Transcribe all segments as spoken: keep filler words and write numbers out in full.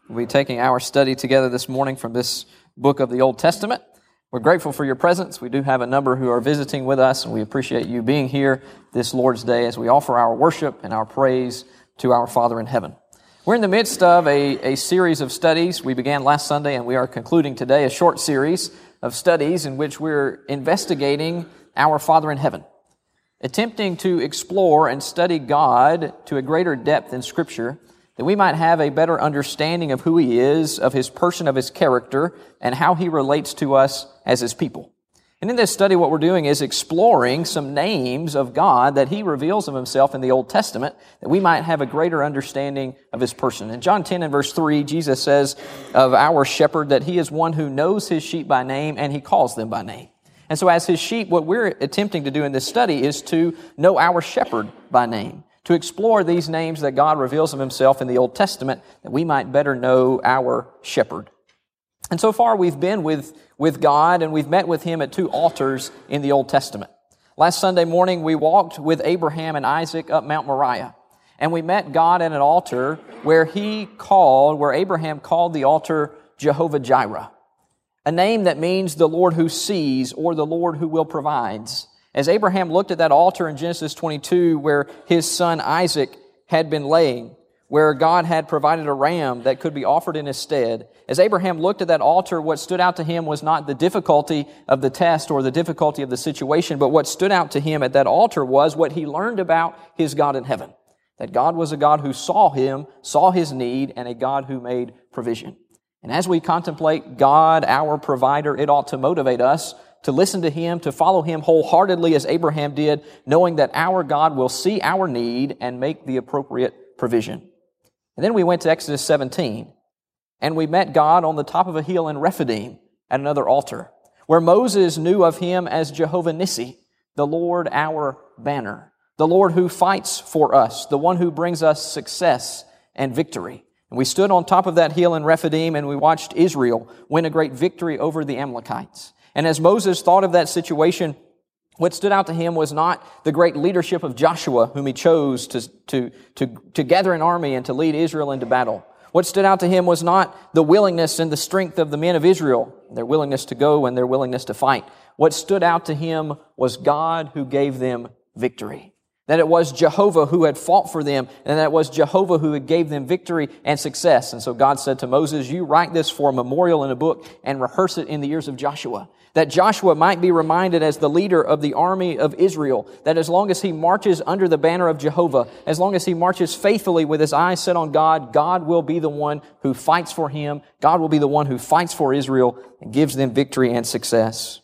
We'll be taking our study together this morning from this book of the Old Testament. We're grateful for your presence. We do have a number who are visiting with us, and we appreciate you being here this Lord's Day as we offer our worship and our praise to our Father in heaven. We're in the midst of a, a series of studies. We began last Sunday, and we are concluding today a short series of studies in which we're investigating our Father in heaven, attempting to explore and study God to a greater depth in Scripture, that we might have a better understanding of who He is, of His person, of His character, and how He relates to us as His people. And in this study, what we're doing is exploring some names of God that He reveals of Himself in the Old Testament, that we might have a greater understanding of His person. In John ten and verse three, Jesus says of our shepherd that He is one who knows His sheep by name, and He calls them by name. And so as His sheep, what we're attempting to do in this study is to know our shepherd by name, to explore these names that God reveals of Himself in the Old Testament, that we might better know our shepherd. And so far we've been with, with God, and we've met with Him at two altars in the Old Testament. Last Sunday morning we walked with Abraham and Isaac up Mount Moriah, and we met God at an altar where He called, where Abraham called the altar Jehovah Jireh, a name that means the Lord who sees, or the Lord who will provides. As Abraham looked at that altar in Genesis twenty-two where his son Isaac had been laying, where God had provided a ram that could be offered in his stead, as Abraham looked at that altar, what stood out to him was not the difficulty of the test or the difficulty of the situation, but what stood out to him at that altar was what he learned about his God in heaven. That God was a God who saw him, saw his need, and a God who made provision. And as we contemplate God, our provider, it ought to motivate us to listen to Him, to follow Him wholeheartedly as Abraham did, knowing that our God will see our need and make the appropriate provision. And then we went to Exodus seventeen, and we met God on the top of a hill in Rephidim at another altar, where Moses knew of Him as Jehovah Nissi, the Lord our banner, the Lord who fights for us, the one who brings us success and victory. And we stood on top of that hill in Rephidim, and we watched Israel win a great victory over the Amalekites. And as Moses thought of that situation, what stood out to him was not the great leadership of Joshua, whom he chose to, to, to, to gather an army and to lead Israel into battle. What stood out to him was not the willingness and the strength of the men of Israel, their willingness to go and their willingness to fight. What stood out to him was God who gave them victory. That it was Jehovah who had fought for them, and that it was Jehovah who had gave them victory and success. And so God said to Moses, you write this for a memorial in a book and rehearse it in the ears of Joshua. That Joshua might be reminded as the leader of the army of Israel, that as long as he marches under the banner of Jehovah, as long as he marches faithfully with his eyes set on God, God will be the one who fights for him. God will be the one who fights for Israel and gives them victory and success.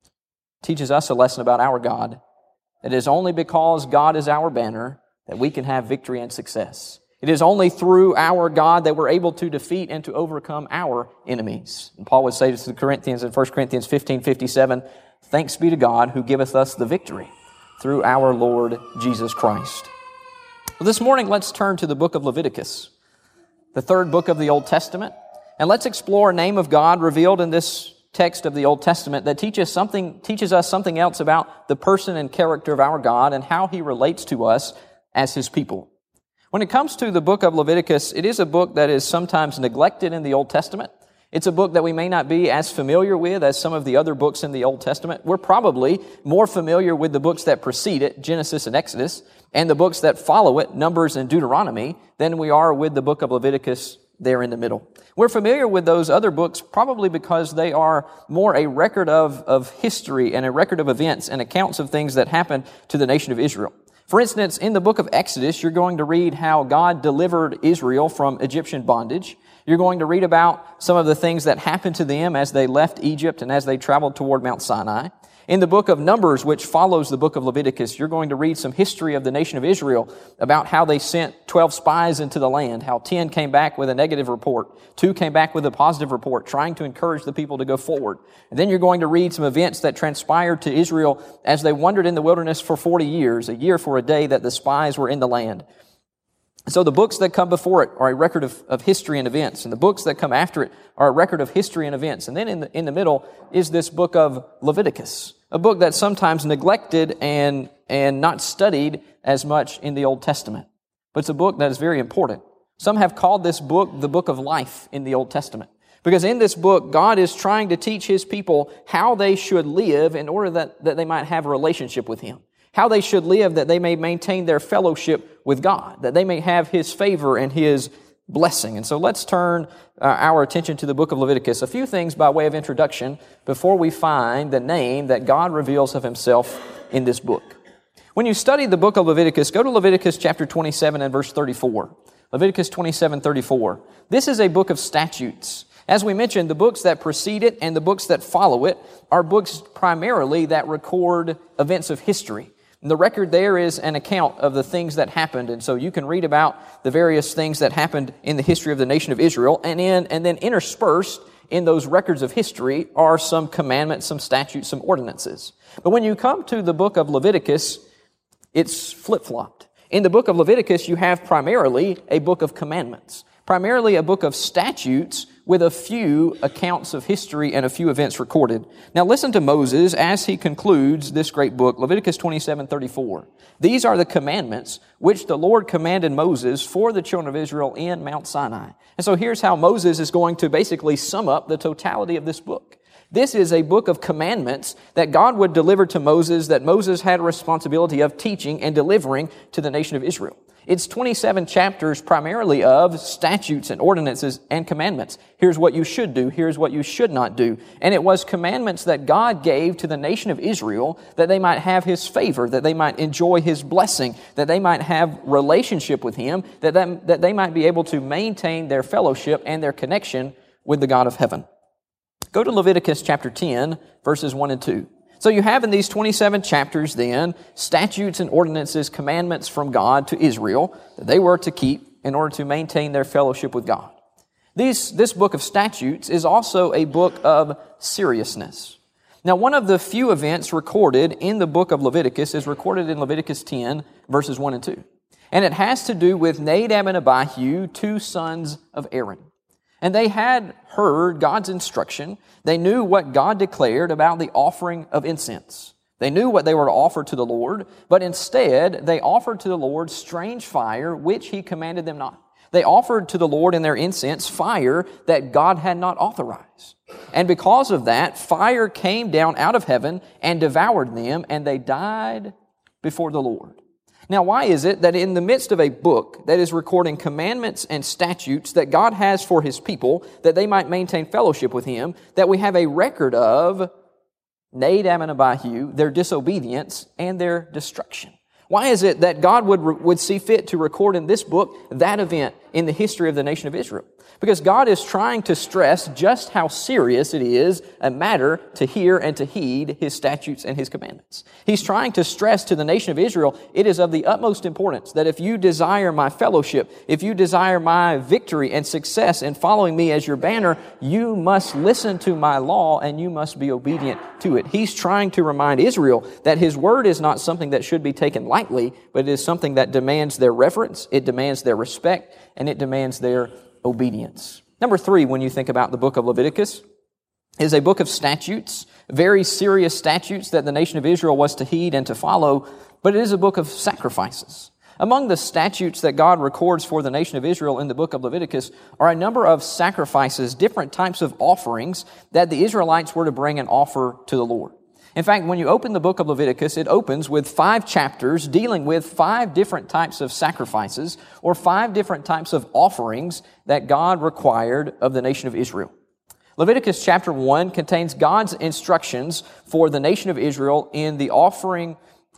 Teaches us a lesson about our God. It is only because God is our banner that we can have victory and success. It is only through our God that we're able to defeat and to overcome our enemies. And Paul would say to the Corinthians in First Corinthians fifteen fifty-seven, thanks be to God who giveth us the victory through our Lord Jesus Christ. Well, this morning, let's turn to the book of Leviticus, the third book of the Old Testament, and let's explore a name of God revealed in this text of the Old Testament that teaches something, teaches us something else about the person and character of our God and how He relates to us as His people. When it comes to the book of Leviticus, it is a book that is sometimes neglected in the Old Testament. It's a book that we may not be as familiar with as some of the other books in the Old Testament. We're probably more familiar with the books that precede it, Genesis and Exodus, and the books that follow it, Numbers and Deuteronomy, than we are with the book of Leviticus there in the middle. We're familiar with those other books probably because they are more a record of, of history and a record of events and accounts of things that happened to the nation of Israel. For instance, in the book of Exodus, you're going to read how God delivered Israel from Egyptian bondage. You're going to read about some of the things that happened to them as they left Egypt and as they traveled toward Mount Sinai. In the book of Numbers, which follows the book of Leviticus, you're going to read some history of the nation of Israel about how they sent twelve spies into the land, how ten came back with a negative report, two came back with a positive report, trying to encourage the people to go forward. And then you're going to read some events that transpired to Israel as they wandered in the wilderness for forty years, a year for a day that the spies were in the land. So the books that come before it are a record of, of history and events, and the books that come after it are a record of history and events. And then in the, in the middle is this book of Leviticus, a book that's sometimes neglected and, and not studied as much in the Old Testament. But it's a book that is very important. Some have called this book the book of life in the Old Testament. Because in this book, God is trying to teach His people how they should live in order that, that they might have a relationship with Him. How they should live that they may maintain their fellowship with God, that they may have His favor and His blessing. And so let's turn uh, our attention to the book of Leviticus. A few things by way of introduction before we find the name that God reveals of Himself in this book. When you study the book of Leviticus, go to Leviticus chapter twenty-seven and verse thirty-four. Leviticus twenty-seven, thirty-four. This is a book of statutes. As we mentioned, the books that precede it and the books that follow it are books primarily that record events of history. And the record there is an account of the things that happened. And so you can read about the various things that happened in the history of the nation of Israel. And, in, and then interspersed in those records of history are some commandments, some statutes, some ordinances. But when you come to the book of Leviticus, it's flip-flopped. In the book of Leviticus, you have primarily a book of commandments, primarily a book of statutes with a few accounts of history and a few events recorded. Now listen to Moses as he concludes this great book, Leviticus twenty-seven, thirty-four. These are the commandments which the Lord commanded Moses for the children of Israel in Mount Sinai. And so here's how Moses is going to basically sum up the totality of this book. This is a book of commandments that God would deliver to Moses, that Moses had a responsibility of teaching and delivering to the nation of Israel. It's twenty-seven chapters primarily of statutes and ordinances and commandments. Here's what you should do. Here's what you should not do. And it was commandments that God gave to the nation of Israel that they might have His favor, that they might enjoy His blessing, that they might have relationship with Him, that they, that they might be able to maintain their fellowship and their connection with the God of heaven. Go to Leviticus chapter ten, verses one and two. So you have in these twenty-seven chapters then statutes and ordinances, commandments from God to Israel that they were to keep in order to maintain their fellowship with God. These, this book of statutes is also a book of seriousness. Now, one of the few events recorded in the book of Leviticus is recorded in Leviticus ten, verses one and two. And it has to do with Nadab and Abihu, two sons of Aaron. And they had heard God's instruction. They knew what God declared about the offering of incense. They knew what they were to offer to the Lord, but instead they offered to the Lord strange fire, which He commanded them not. They offered to the Lord in their incense fire that God had not authorized. And because of that, fire came down out of heaven and devoured them, and they died before the Lord. Now, why is it that in the midst of a book that is recording commandments and statutes that God has for His people, that they might maintain fellowship with Him, that we have a record of Nadab and Abihu, their disobedience and their destruction? Why is it that God would, would see fit to record in this book that event in the history of the nation of Israel? Because God is trying to stress just how serious it is a matter to hear and to heed His statutes and His commandments. He's trying to stress to the nation of Israel, it is of the utmost importance that if you desire my fellowship, if you desire my victory and success in following me as your banner, you must listen to my law and you must be obedient to it. He's trying to remind Israel that His word is not something that should be taken lightly, but it is something that demands their reverence, it demands their respect, and it demands their obedience. Number three, when you think about the book of Leviticus, is a book of statutes, very serious statutes that the nation of Israel was to heed and to follow, but it is a book of sacrifices. Among the statutes that God records for the nation of Israel in the book of Leviticus are a number of sacrifices, different types of offerings that the Israelites were to bring and offer to the Lord. In fact, when you open the book of Leviticus, it opens with five chapters dealing with five different types of sacrifices or five different types of offerings that God required of the nation of Israel. Leviticus chapter one contains God's instructions for the nation of Israel in the offering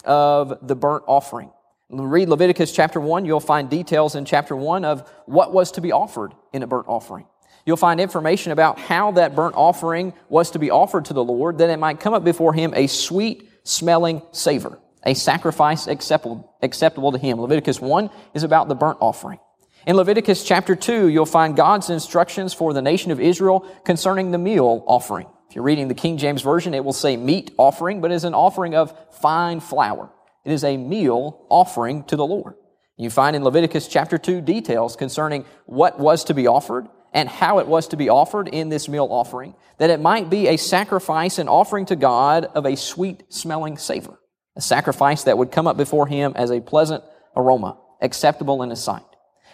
of the burnt offering. Read Leviticus chapter one, you'll find details in chapter one of what was to be offered in a burnt offering. You'll find information about how that burnt offering was to be offered to the Lord, that it might come up before Him a sweet-smelling savor, a sacrifice acceptable, acceptable to Him. Leviticus one is about the burnt offering. In Leviticus chapter two, you'll find God's instructions for the nation of Israel concerning the meal offering. If you're reading the King James Version, it will say meat offering, but it is an offering of fine flour. It is a meal offering to the Lord. You find in Leviticus chapter two details concerning what was to be offered, and how it was to be offered in this meal offering, that it might be a sacrifice and offering to God of a sweet-smelling savor, a sacrifice that would come up before Him as a pleasant aroma, acceptable in His sight.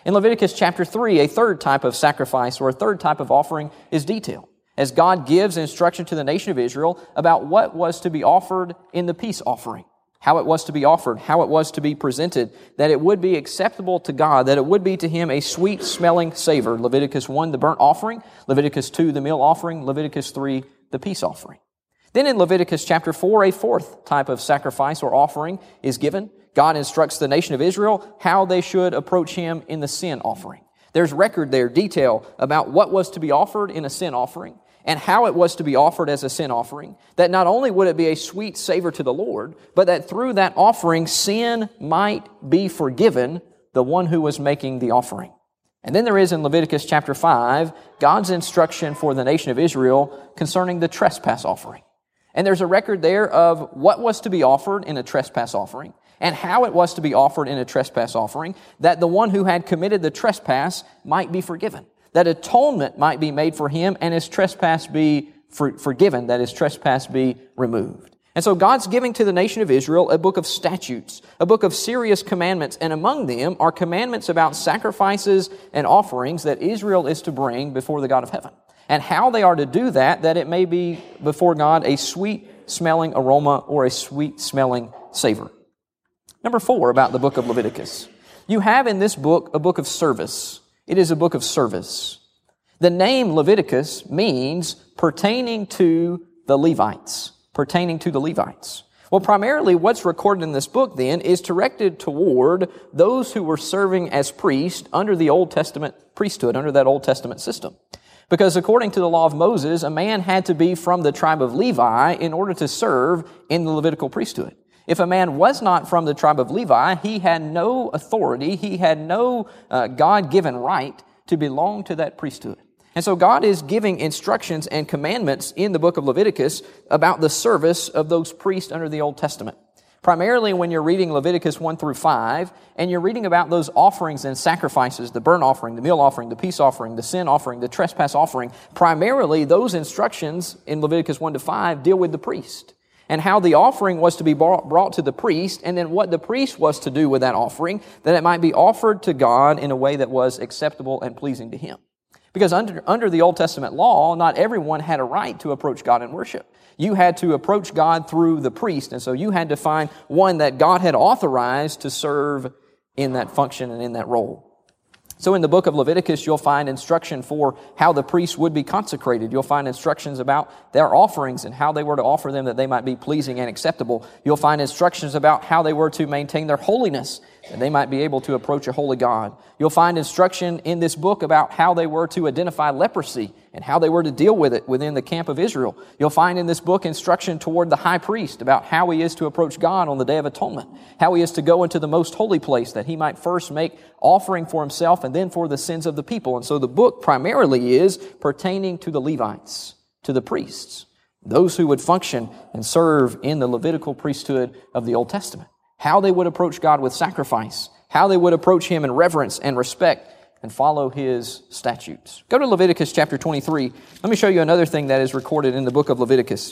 In Leviticus chapter three, a third type of sacrifice or a third type of offering is detailed, as God gives instruction to the nation of Israel about what was to be offered in the peace offering, how it was to be offered, how it was to be presented, that it would be acceptable to God, that it would be to Him a sweet-smelling savor. Leviticus one, the burnt offering. Leviticus two, the meal offering. Leviticus three, the peace offering. Then in Leviticus chapter four, a fourth type of sacrifice or offering is given. God instructs the nation of Israel how they should approach Him in the sin offering. There's record there, detail about what was to be offered in a sin offering and how it was to be offered as a sin offering, that not only would it be a sweet savor to the Lord, but that through that offering, sin might be forgiven the one who was making the offering. And then there is in Leviticus chapter five, God's instruction for the nation of Israel concerning the trespass offering. And there's a record there of what was to be offered in a trespass offering and how it was to be offered in a trespass offering, that the one who had committed the trespass might be forgiven, that atonement might be made for him and his trespass be for, forgiven, that his trespass be removed. And so God's giving to the nation of Israel a book of statutes, a book of serious commandments, and among them are commandments about sacrifices and offerings that Israel is to bring before the God of heaven, and how they are to do that, that it may be before God a sweet-smelling aroma or a sweet-smelling savor. Number four, about the book of Leviticus. You have in this book a book of service. It is a book of service. The name Leviticus means pertaining to the Levites. Pertaining to the Levites. Well, primarily what's recorded in this book then is directed toward those who were serving as priests under the Old Testament priesthood, under that Old Testament system. Because according to the law of Moses, a man had to be from the tribe of Levi in order to serve in the Levitical priesthood. If a man was not from the tribe of Levi, he had no authority, he had no uh, God-given right to belong to that priesthood. And so God is giving instructions and commandments in the book of Leviticus about the service of those priests under the Old Testament. Primarily when you're reading Leviticus one through five, and you're reading about those offerings and sacrifices, the burnt offering, the meal offering, the peace offering, the sin offering, the trespass offering, primarily those instructions in Leviticus one to five deal with the priest, and how the offering was to be brought to the priest, and then what the priest was to do with that offering, that it might be offered to God in a way that was acceptable and pleasing to Him. Because under, under the Old Testament law, not everyone had a right to approach God in worship. You had to approach God through the priest, and so you had to find one that God had authorized to serve in that function and in that role. So in the book of Leviticus, you'll find instruction for how the priests would be consecrated. You'll find instructions about their offerings and how they were to offer them that they might be pleasing and acceptable. You'll find instructions about how they were to maintain their holiness, that they might be able to approach a holy God. You'll find instruction in this book about how they were to identify leprosy and how they were to deal with it within the camp of Israel. You'll find in this book instruction toward the high priest about how he is to approach God on the Day of Atonement, how he is to go into the most holy place that he might first make offering for himself and then for the sins of the people. And so the book primarily is pertaining to the Levites, to the priests, those who would function and serve in the Levitical priesthood of the Old Testament, how they would approach God with sacrifice, how they would approach Him in reverence and respect and follow His statutes. Go to Leviticus chapter twenty-three. Let me show you another thing that is recorded in the book of Leviticus.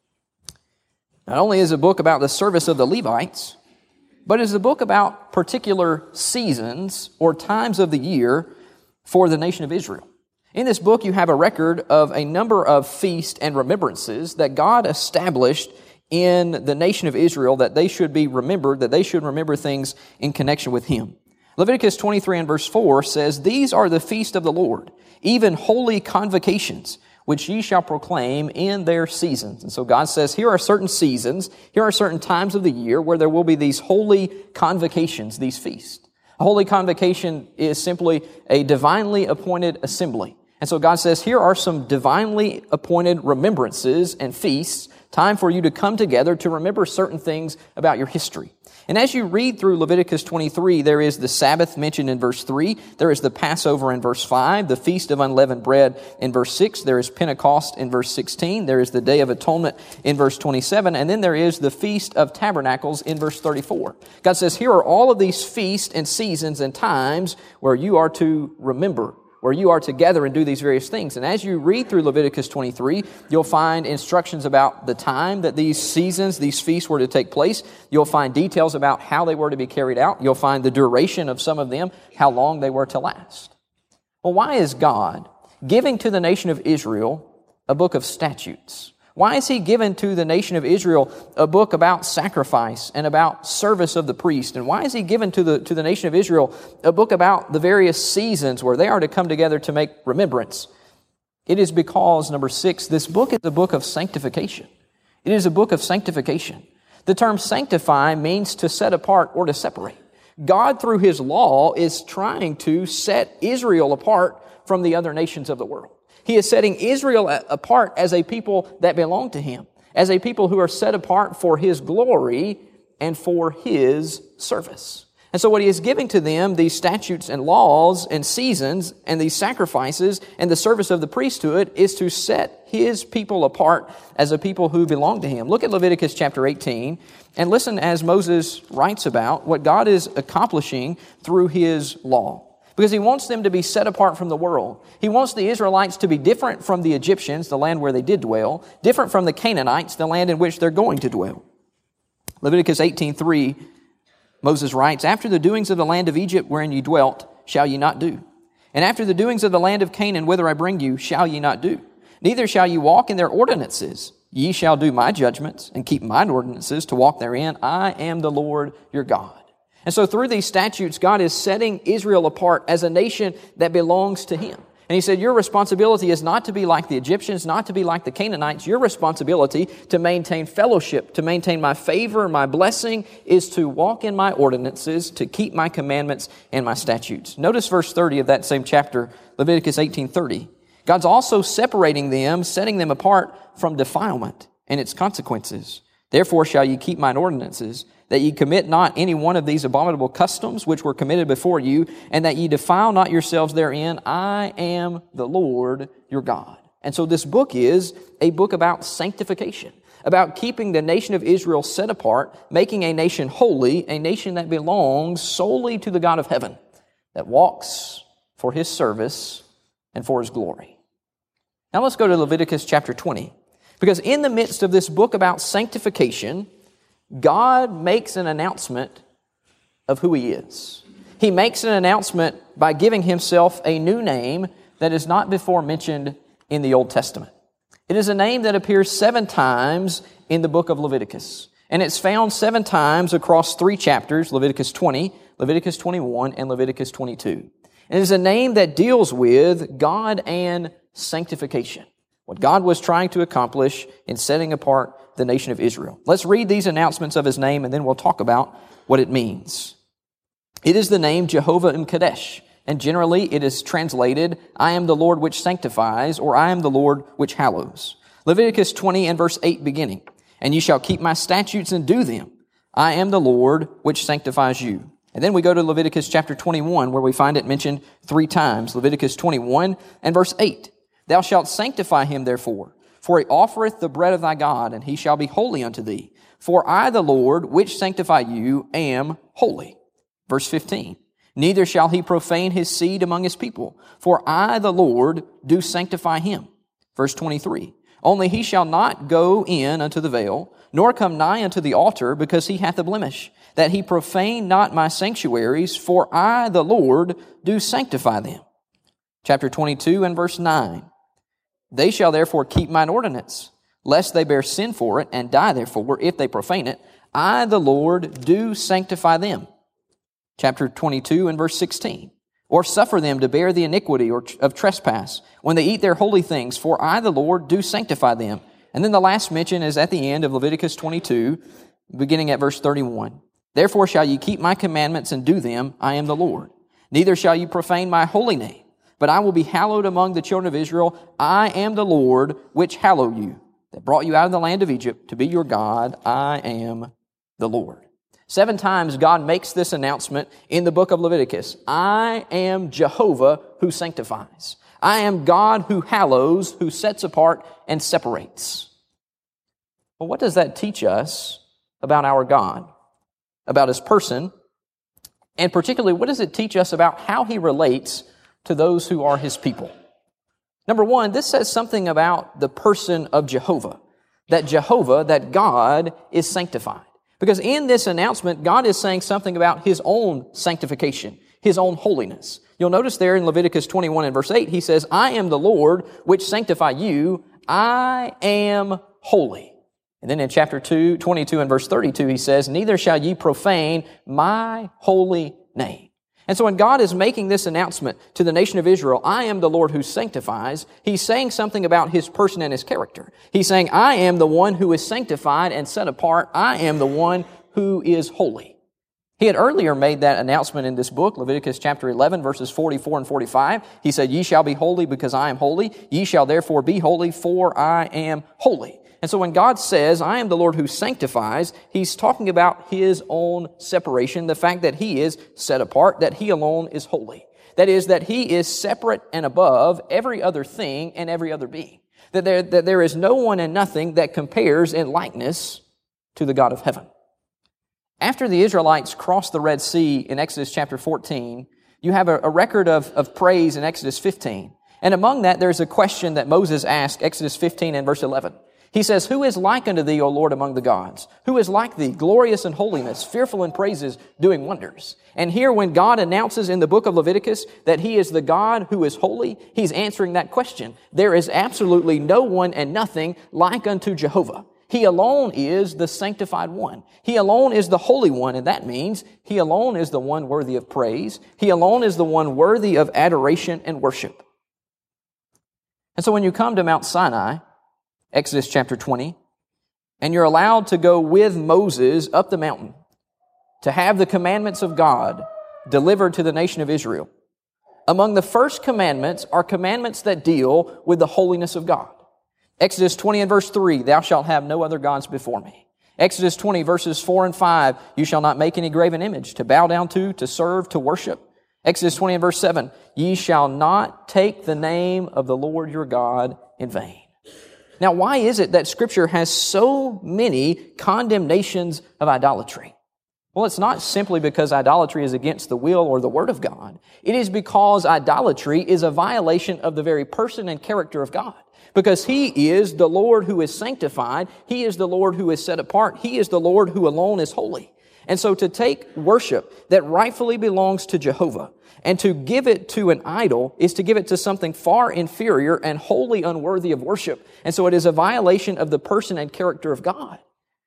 Not only is it a book about the service of the Levites, but it's a book about particular seasons or times of the year for the nation of Israel. In this book, you have a record of a number of feasts and remembrances that God established in the nation of Israel, that they should be remembered, that they should remember things in connection with Him. Leviticus twenty-three and verse four says, "These are the feast of the Lord, even holy convocations, which ye shall proclaim in their seasons." And so God says, here are certain seasons, here are certain times of the year where there will be these holy convocations, these feasts. A holy convocation is simply a divinely appointed assembly. And so God says, here are some divinely appointed remembrances and feasts, time for you to come together to remember certain things about your history. And as you read through Leviticus twenty-three, there is the Sabbath mentioned in verse three, there is the Passover in verse five, the Feast of Unleavened Bread in verse six, there is Pentecost in verse sixteen, there is the Day of Atonement in verse twenty-seven, and then there is the Feast of Tabernacles in verse thirty-four. God says, here are all of these feasts and seasons and times where you are to remember where you are to gather and do these various things. And as you read through Leviticus twenty-three, you'll find instructions about the time that these seasons, these feasts were to take place. You'll find details about how they were to be carried out. You'll find the duration of some of them, how long they were to last. Well, why is God giving to the nation of Israel a book of statutes? Why is He given to the nation of Israel a book about sacrifice and about service of the priest? And why is He given to the, to the nation of Israel a book about the various seasons where they are to come together to make remembrance? It is because, number six, this book is a book of sanctification. It is a book of sanctification. The term sanctify means to set apart or to separate. God, through His law, is trying to set Israel apart from the other nations of the world. He is setting Israel apart as a people that belong to Him, as a people who are set apart for His glory and for His service. And so what He is giving to them, these statutes and laws and seasons and these sacrifices and the service of the priesthood, is to set His people apart as a people who belong to Him. Look at Leviticus chapter eighteen and listen as Moses writes about what God is accomplishing through His law. Because He wants them to be set apart from the world. He wants the Israelites to be different from the Egyptians, the land where they did dwell, different from the Canaanites, the land in which they're going to dwell. Leviticus eighteen three, Moses writes, "After the doings of the land of Egypt wherein ye dwelt, shall ye not do. And after the doings of the land of Canaan whither I bring you, shall ye not do. Neither shall ye walk in their ordinances. Ye shall do my judgments and keep mine ordinances to walk therein. I am the Lord your God." And so through these statutes, God is setting Israel apart as a nation that belongs to Him. And He said, your responsibility is not to be like the Egyptians, not to be like the Canaanites. Your responsibility to maintain fellowship, to maintain my favor, my blessing, is to walk in my ordinances, to keep my commandments and my statutes. Notice verse thirty of that same chapter, Leviticus eighteen thirty. God's also separating them, setting them apart from defilement and its consequences. "Therefore shall ye keep mine ordinances, that ye commit not any one of these abominable customs which were committed before you, and that ye defile not yourselves therein. I am the Lord your God." And so this book is a book about sanctification, about keeping the nation of Israel set apart, making a nation holy, a nation that belongs solely to the God of heaven, that walks for His service and for His glory. Now let's go to Leviticus chapter twenty, because in the midst of this book about sanctification, God makes an announcement of who He is. He makes an announcement by giving Himself a new name that is not before mentioned in the Old Testament. It is a name that appears seven times in the book of Leviticus. And it's found seven times across three chapters, Leviticus twenty, Leviticus twenty-one, and Leviticus twenty-two. And it is a name that deals with God and sanctification, what God was trying to accomplish in setting apart the nation of Israel. Let's read these announcements of His name, and then we'll talk about what it means. It is the name Jehovah M'Kadesh, and generally it is translated, "I am the Lord which sanctifies," or "I am the Lord which hallows." Leviticus twenty and verse eight beginning, "And ye shall keep my statutes and do them. I am the Lord which sanctifies you." And then we go to Leviticus chapter twenty-one, where we find it mentioned three times. Leviticus twenty-one and verse eight, "Thou shalt sanctify him therefore, for he offereth the bread of thy God, and he shall be holy unto thee. For I, the Lord, which sanctify you, am holy." Verse fifteen, "Neither shall he profane his seed among his people, for I, the Lord, do sanctify him." Verse twenty-three, "Only he shall not go in unto the veil, nor come nigh unto the altar, because he hath a blemish, that he profane not my sanctuaries, for I, the Lord, do sanctify them." Chapter twenty-two and verse nine, "They shall therefore keep mine ordinance, lest they bear sin for it, and die therefore, if they profane it. I, the Lord, do sanctify them." Chapter twenty-two and verse sixteen, "Or suffer them to bear the iniquity or of trespass, when they eat their holy things, for I, the Lord, do sanctify them." And then the last mention is at the end of Leviticus twenty-two, beginning at verse thirty-one. "Therefore shall ye keep my commandments and do them, I am the Lord. Neither shall ye profane my holy name, but I will be hallowed among the children of Israel. I am the Lord which hallow you, that brought you out of the land of Egypt to be your God. I am the Lord." Seven times God makes this announcement in the book of Leviticus. I am Jehovah who sanctifies. I am God who hallows, who sets apart and separates. Well, what does that teach us about our God, about His person, and particularly what does it teach us about how He relates to those who are His people. Number one, this says something about the person of Jehovah, that Jehovah, that God, is sanctified. Because in this announcement, God is saying something about His own sanctification, His own holiness. You'll notice there in Leviticus twenty-one and verse eight, He says, I am the Lord which sanctify you. I am holy. And then in chapter two, twenty-two and verse thirty-two, He says, neither shall ye profane my holy name. And so when God is making this announcement to the nation of Israel, I am the Lord who sanctifies, He's saying something about His person and His character. He's saying, I am the one who is sanctified and set apart. I am the one who is holy. He had earlier made that announcement in this book, Leviticus chapter eleven, verses forty-four and forty-five. He said, ye shall be holy because I am holy. Ye shall therefore be holy, for I am holy. And so when God says, I am the Lord who sanctifies, He's talking about His own separation, the fact that He is set apart, that He alone is holy. That is, that He is separate and above every other thing and every other being. That there, that there is no one and nothing that compares in likeness to the God of heaven. After the Israelites crossed the Red Sea in Exodus chapter fourteen, you have a, a record of, of praise in Exodus fifteen. And among that, there's a question that Moses asked, Exodus fifteen and verse eleven. He says, who is like unto thee, O Lord, among the gods? Who is like thee, glorious in holiness, fearful in praises, doing wonders? And here when God announces in the book of Leviticus that He is the God who is holy, He's answering that question. There is absolutely no one and nothing like unto Jehovah. He alone is the sanctified one. He alone is the holy one, and that means He alone is the one worthy of praise. He alone is the one worthy of adoration and worship. And so when you come to Mount Sinai, Exodus chapter twenty, and you're allowed to go with Moses up the mountain to have the commandments of God delivered to the nation of Israel. Among the first commandments are commandments that deal with the holiness of God. Exodus twenty and verse three, thou shalt have no other gods before me. Exodus twenty verses four and five, you shall not make any graven image to bow down to, to serve, to worship. Exodus twenty and verse seven, ye shall not take the name of the Lord your God in vain. Now, why is it that Scripture has so many condemnations of idolatry? Well, it's not simply because idolatry is against the will or the Word of God. It is because idolatry is a violation of the very person and character of God. Because He is the Lord who is sanctified. He is the Lord who is set apart. He is the Lord who alone is holy. And so to take worship that rightfully belongs to Jehovah and to give it to an idol is to give it to something far inferior and wholly unworthy of worship. And so it is a violation of the person and character of God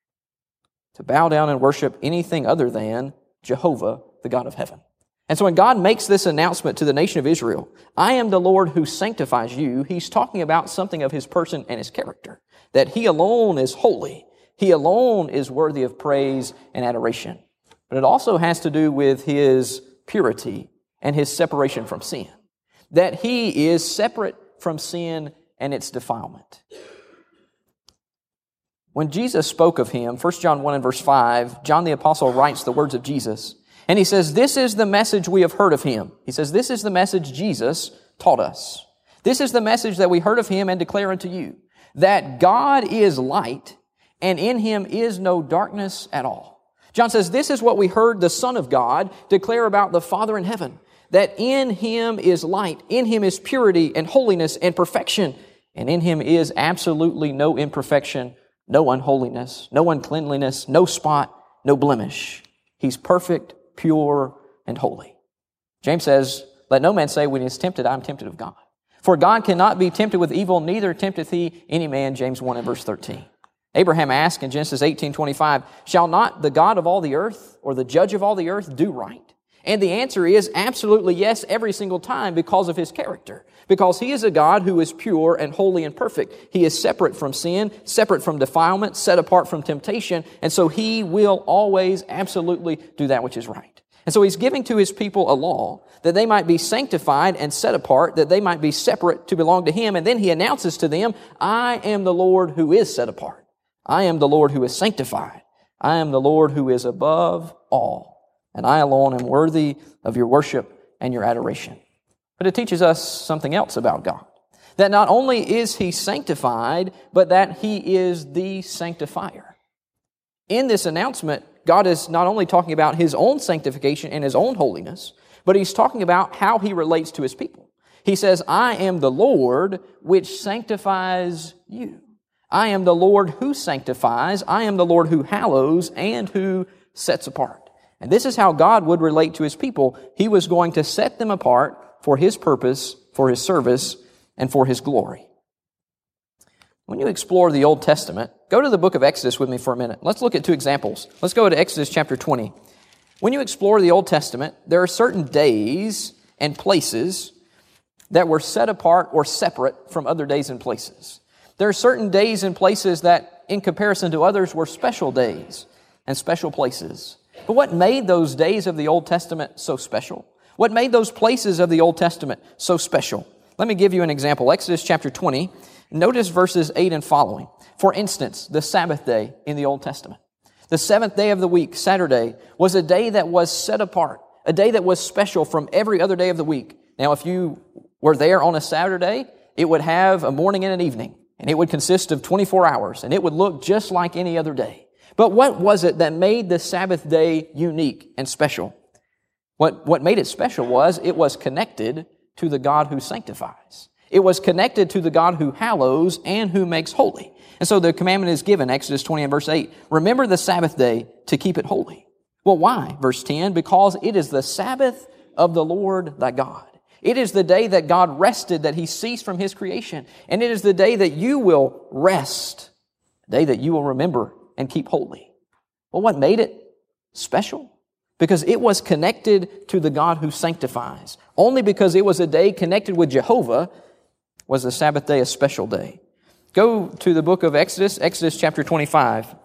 to bow down and worship anything other than Jehovah, the God of heaven. And so when God makes this announcement to the nation of Israel, I am the Lord who sanctifies you, He's talking about something of His person and His character, that He alone is holy. He alone is worthy of praise and adoration. But it also has to do with His purity and His separation from sin. That He is separate from sin and its defilement. When Jesus spoke of Him, First John one and verse five, John the Apostle writes the words of Jesus. And he says, this is the message we have heard of Him. He says, this is the message Jesus taught us. This is the message that we heard of Him and declare unto you, that God is light, and in Him is no darkness at all. John says, this is what we heard the Son of God declare about the Father in heaven, that in Him is light, in Him is purity and holiness and perfection, and in Him is absolutely no imperfection, no unholiness, no uncleanliness, no spot, no blemish. He's perfect, pure, and holy. James says, let no man say when he is tempted, I am tempted of God. For God cannot be tempted with evil, neither tempteth He any man, James one and verse thirteen. Abraham asked in Genesis eighteen twenty-five, shall not the God of all the earth, or the judge of all the earth, do right? And the answer is absolutely yes every single time because of His character. Because He is a God who is pure and holy and perfect. He is separate from sin, separate from defilement, set apart from temptation, and so He will always absolutely do that which is right. And so He's giving to His people a law that they might be sanctified and set apart, that they might be separate to belong to Him, and then He announces to them, I am the Lord who is set apart. I am the Lord who is sanctified. I am the Lord who is above all. And I alone am worthy of your worship and your adoration. But it teaches us something else about God. That not only is He sanctified, but that He is the sanctifier. In this announcement, God is not only talking about His own sanctification and His own holiness, but He's talking about how He relates to His people. He says, I am the Lord which sanctifies you. I am the Lord who sanctifies. I am the Lord who hallows and who sets apart. And this is how God would relate to His people. He was going to set them apart for His purpose, for His service, and for His glory. When you explore the Old Testament, go to the book of Exodus with me for a minute. Let's look at two examples. Let's go to Exodus chapter twenty. When you explore the Old Testament, there are certain days and places that were set apart or separate from other days and places. There are certain days and places that, in comparison to others, were special days and special places. But what made those days of the Old Testament so special? What made those places of the Old Testament so special? Let me give you an example. Exodus chapter twenty. Notice verses eight and following. For instance, the Sabbath day in the Old Testament. The seventh day of the week, Saturday, was a day that was set apart, a day that was special from every other day of the week. Now, if you were there on a Saturday, it would have a morning and an evening, and it would consist of twenty-four hours, and it would look just like any other day. But what was it that made the Sabbath day unique and special? What, what made it special was it was connected to the God who sanctifies. It was connected to the God who hallows and who makes holy. And so the commandment is given, Exodus twenty and verse eight, remember the Sabbath day to keep it holy. Well, why? Verse ten, because it is the Sabbath of the Lord thy God. It is the day that God rested, that He ceased from His creation. And it is the day that you will rest, the day that you will remember and keep holy. Well, what made it special? Because it was connected to the God who sanctifies. Only because it was a day connected with Jehovah was the Sabbath day a special day. Go to the book of Exodus, Exodus chapter twenty-five.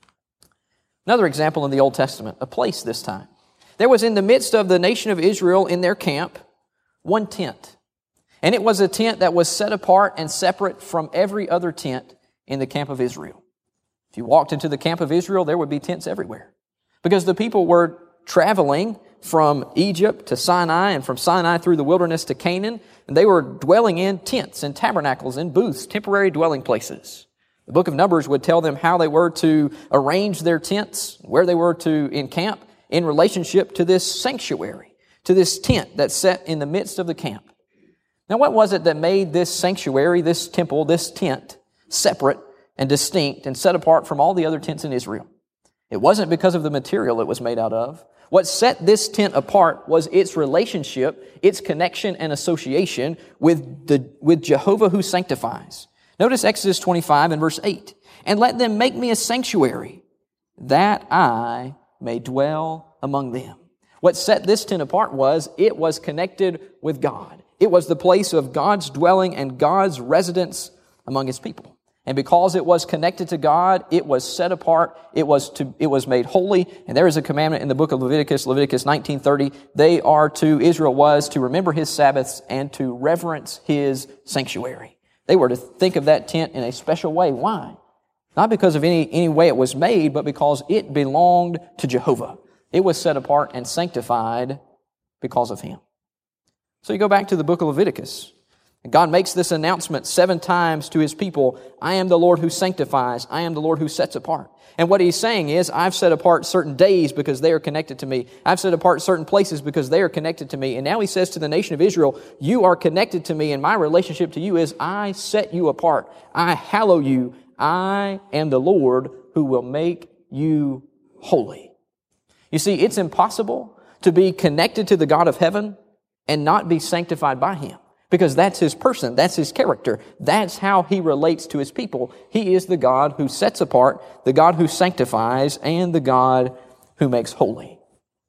Another example in the Old Testament, a place this time. There was in the midst of the nation of Israel in their camp one tent. And it was a tent that was set apart and separate from every other tent in the camp of Israel. If you walked into the camp of Israel, there would be tents everywhere. Because the people were traveling from Egypt to Sinai and from Sinai through the wilderness to Canaan, and they were dwelling in tents and tabernacles and booths, temporary dwelling places. The book of Numbers would tell them how they were to arrange their tents, where they were to encamp in relationship to this sanctuary, to this tent that's set in the midst of the camp. Now, what was it that made this sanctuary, this temple, this tent separate and distinct and set apart from all the other tents in Israel? It wasn't because of the material it was made out of. What set this tent apart was its relationship, its connection and association with the with Jehovah who sanctifies. Notice Exodus twenty-five and verse eight. And let them make me a sanctuary, that I may dwell among them. What set this tent apart was it was connected with God. It was the place of God's dwelling and God's residence among His people. And because it was connected to God, it was set apart, it was to, it was made holy. And there is a commandment in the book of Leviticus, Leviticus nineteen thirty. They are to, Israel was to remember His Sabbaths and to reverence His sanctuary. They were to think of that tent in a special way. Why? Not because of any, any way it was made, but because it belonged to Jehovah. It was set apart and sanctified because of Him. So you go back to the book of Leviticus. God makes this announcement seven times to His people. I am the Lord who sanctifies. I am the Lord who sets apart. And what He's saying is, I've set apart certain days because they are connected to me. I've set apart certain places because they are connected to me. And now He says to the nation of Israel, you are connected to me, and my relationship to you is I set you apart. I hallow you. I am the Lord who will make you holy. You see, it's impossible to be connected to the God of heaven and not be sanctified by Him. Because that's His person, that's His character, that's how He relates to His people. He is the God who sets apart, the God who sanctifies, and the God who makes holy.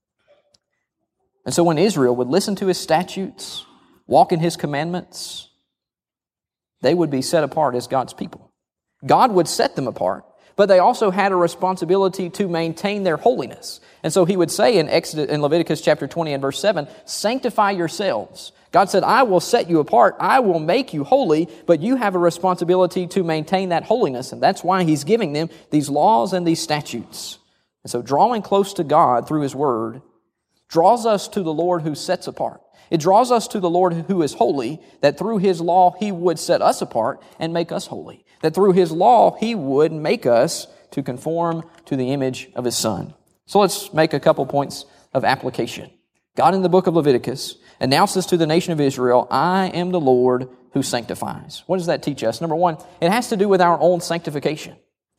And so when Israel would listen to His statutes, walk in His commandments, they would be set apart as God's people. God would set them apart, but they also had a responsibility to maintain their holiness. And so He would say in Exodus, in Leviticus chapter twenty and verse seven, sanctify yourselves. God said, I will set you apart, I will make you holy, but you have a responsibility to maintain that holiness. And that's why He's giving them these laws and these statutes. And so drawing close to God through His Word draws us to the Lord who sets apart. It draws us to the Lord who is holy, that through His law He would set us apart and make us holy. That through His law He would make us to conform to the image of His Son. So let's make a couple points of application. God in the book of Leviticus announces to the nation of Israel, I am the Lord who sanctifies. What does that teach us? Number one, it has to do with our own sanctification.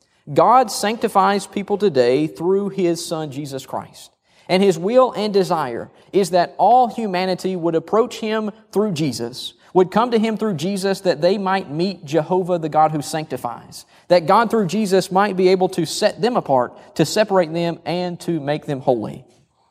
God sanctifies people today through His Son, Jesus Christ. And His will and desire is that all humanity would approach Him through Jesus, would come to Him through Jesus, that they might meet Jehovah, the God who sanctifies. That God through Jesus might be able to set them apart, to separate them, and to make them holy.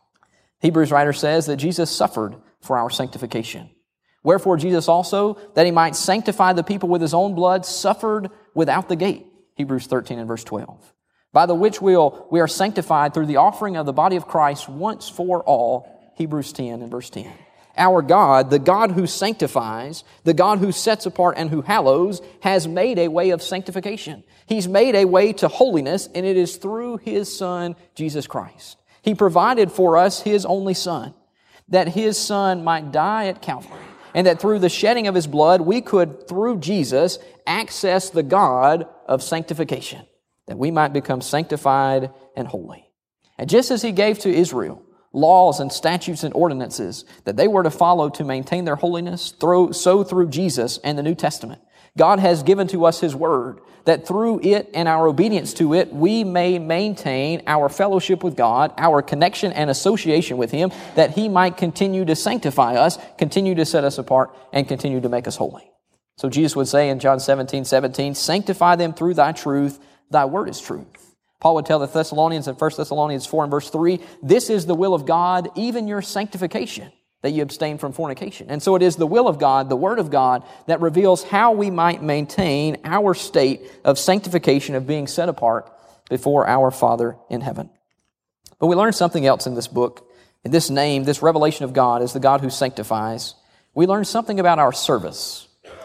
Hebrews writer says that Jesus suffered for our sanctification. Wherefore Jesus also, that He might sanctify the people with His own blood, suffered without the gate. Hebrews thirteen and verse twelve. By the which we'll, we are sanctified through the offering of the body of Christ once for all. Hebrews ten and verse ten. Our God, the God who sanctifies, the God who sets apart and who hallows, has made a way of sanctification. He's made a way to holiness, and it is through His Son, Jesus Christ. He provided for us His only Son, that His Son might die at Calvary, and that through the shedding of His blood, we could, through Jesus, access the God of sanctification, that we might become sanctified and holy. And just as He gave to Israel laws and statutes and ordinances that they were to follow to maintain their holiness, so through Jesus and the New Testament, God has given to us His Word, that through it and our obedience to it, we may maintain our fellowship with God, our connection and association with Him, that He might continue to sanctify us, continue to set us apart, and continue to make us holy. So Jesus would say in John seventeen seventeen, sanctify them through Thy truth, Thy Word is truth. Paul would tell the Thessalonians in First Thessalonians four and verse three, this is the will of God, even your sanctification, that you abstain from fornication. And so it is the will of God, the Word of God, that reveals how we might maintain our state of sanctification, of being set apart before our Father in heaven. But we learn something else in this book. In this name, this revelation of God as the God who sanctifies, we learn something about our service.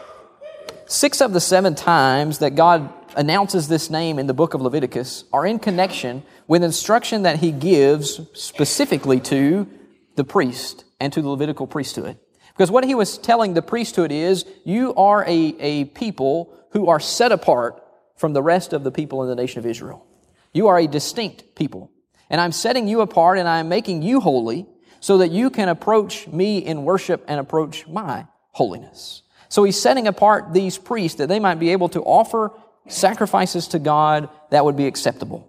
Six of the seven times that God announces this name in the book of Leviticus are in connection with instruction that He gives specifically to the priest and to the Levitical priesthood. Because what He was telling the priesthood is, you are a, a people who are set apart from the rest of the people in the nation of Israel. You are a distinct people. And I'm setting you apart and I'm making you holy so that you can approach me in worship and approach my holiness. So He's setting apart these priests that they might be able to offer sacrifices to God that would be acceptable.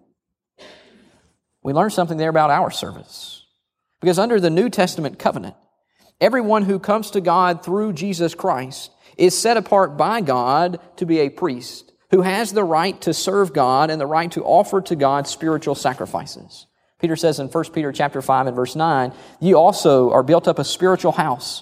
We learn something there about our service. Because under the New Testament covenant, everyone who comes to God through Jesus Christ is set apart by God to be a priest who has the right to serve God and the right to offer to God spiritual sacrifices. Peter says in First Peter chapter five and verse nine, you also are built up a spiritual house,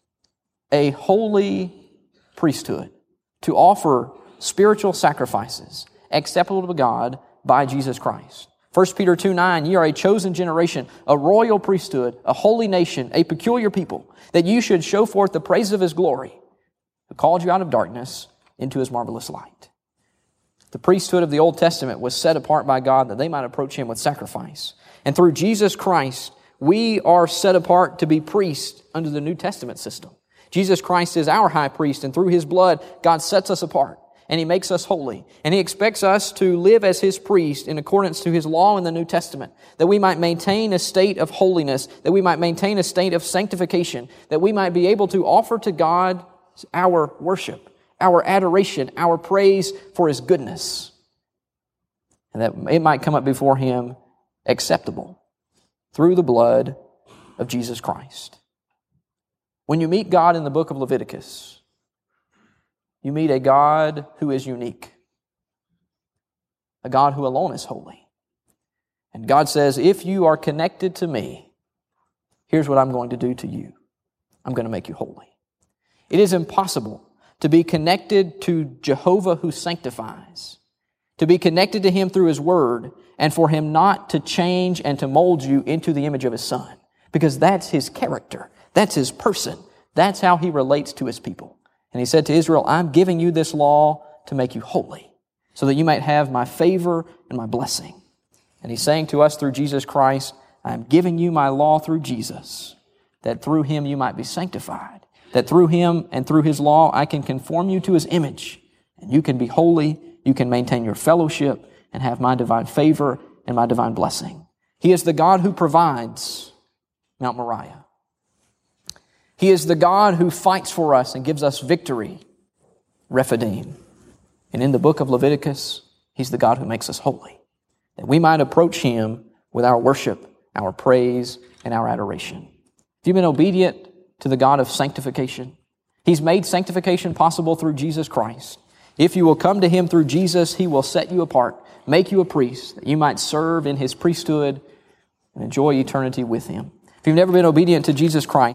a holy priesthood, to offer spiritual sacrifices acceptable to God by Jesus Christ. First Peter two nine, ye are a chosen generation, a royal priesthood, a holy nation, a peculiar people, that you should show forth the praise of His glory, who called you out of darkness into His marvelous light. The priesthood of the Old Testament was set apart by God that they might approach Him with sacrifice. And through Jesus Christ, we are set apart to be priests under the New Testament system. Jesus Christ is our high priest, and through His blood, God sets us apart. And He makes us holy. And He expects us to live as His priest in accordance to His law in the New Testament, that we might maintain a state of holiness, that we might maintain a state of sanctification, that we might be able to offer to God our worship, our adoration, our praise for His goodness, and that it might come up before Him acceptable through the blood of Jesus Christ. When you meet God in the book of Leviticus, you meet a God who is unique, a God who alone is holy. And God says, if you are connected to me, here's what I'm going to do to you. I'm going to make you holy. It is impossible to be connected to Jehovah who sanctifies, to be connected to Him through His Word, and for Him not to change and to mold you into the image of His Son. Because that's His character. That's His person. That's how He relates to His people. And He said to Israel, I'm giving you this law to make you holy, so that you might have my favor and my blessing. And He's saying to us through Jesus Christ, I'm giving you my law through Jesus, that through Him you might be sanctified, that through Him and through His law I can conform you to His image, and you can be holy, you can maintain your fellowship, and have my divine favor and my divine blessing. He is the God who provides Mount Moriah. He is the God who fights for us and gives us victory, Rephidim. And in the book of Leviticus, He's the God who makes us holy, that we might approach Him with our worship, our praise, and our adoration. If you've been obedient to the God of sanctification, He's made sanctification possible through Jesus Christ. If you will come to Him through Jesus, He will set you apart, make you a priest, that you might serve in His priesthood and enjoy eternity with Him. If you've never been obedient to Jesus Christ,